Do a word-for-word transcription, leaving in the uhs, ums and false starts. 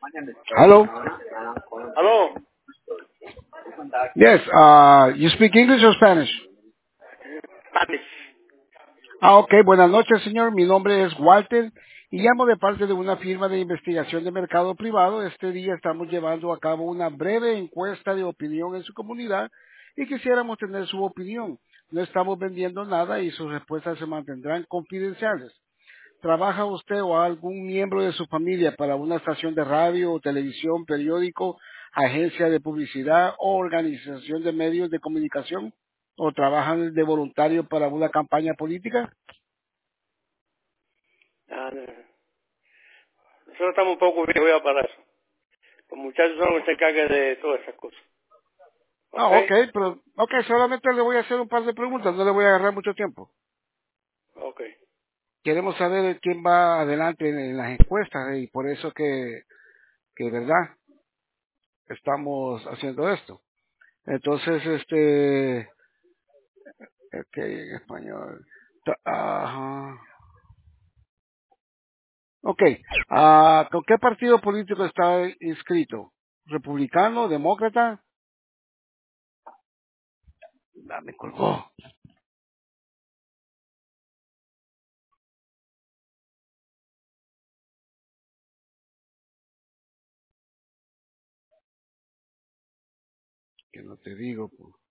Hello. Aló, Yes. Uh, you speak English or Spanish? Spanish. Ah, ok. Buenas noches, señor. Mi nombre es Walter y llamo de parte de una firma de investigación de mercado privado. Este día estamos llevando a cabo una breve encuesta de opinión en su comunidad y quisiéramos tener su opinión. No estamos vendiendo nada y sus respuestas se mantendrán confidenciales. ¿Trabaja usted o algún miembro de su familia para una estación de radio o televisión, periódico, agencia de publicidad o organización de medios de comunicación? ¿O trabajan de voluntario para una campaña política? Ah, no. Nosotros estamos un poco viejos para eso. Los muchachos son los que se encargan de todas esas cosas. Ah, ¿Ok? ok, pero, ok, solamente le voy a hacer un par de preguntas, no le voy a agarrar mucho tiempo. Ok. Queremos saber quién va adelante en, en las encuestas y por eso que, que, verdad, estamos haciendo esto. Entonces, este, ok, en español. Ta- Ajá. Ok. Ah, ¿con qué partido político está inscrito? ¿Republicano? ¿Demócrata? Ah, me colgó. Que no te digo. Pues.